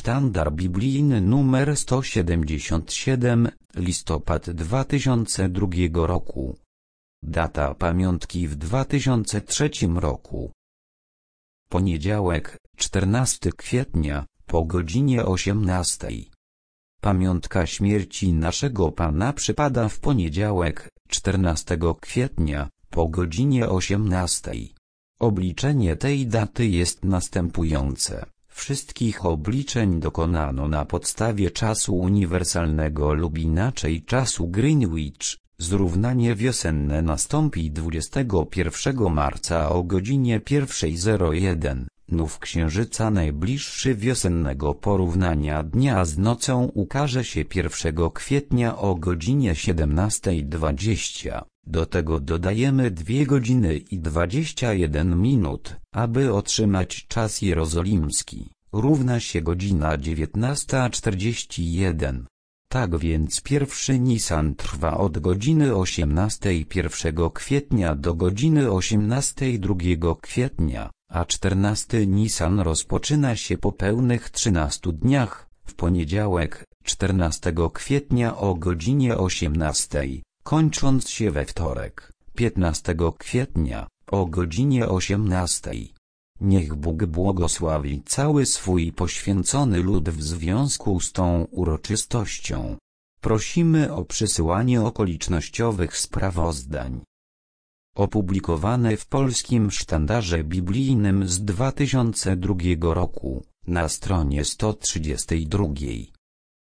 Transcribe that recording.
Sztandar biblijny numer 177, listopad 2002 roku. Data pamiątki w 2003 roku. Poniedziałek, 14 kwietnia, po godzinie 18. Pamiątka śmierci naszego Pana przypada w poniedziałek, 14 kwietnia, po godzinie 18. Obliczenie tej daty jest następujące. Wszystkich obliczeń dokonano na podstawie czasu uniwersalnego lub inaczej czasu Greenwich. Zrównanie wiosenne nastąpi 21 marca o godzinie 1:01. Nów księżyca najbliższy wiosennego porównania dnia z nocą ukaże się 1 kwietnia o godzinie 17:20. Do tego dodajemy 2 godziny i 21 minut, aby otrzymać czas jerozolimski. Równa się godzina 19:41. Tak więc pierwszy Nisan trwa od godziny 18 1 kwietnia do godziny 18 2 kwietnia, a 14 Nisan rozpoczyna się po pełnych 13 dniach, w poniedziałek, 14 kwietnia o godzinie 18, kończąc się we wtorek, 15 kwietnia, o godzinie 18. Niech Bóg błogosławi cały swój poświęcony lud w związku z tą uroczystością. Prosimy o przysyłanie okolicznościowych sprawozdań. Opublikowane w Polskim Sztandarze Biblijnym z 2002 roku, na stronie 132.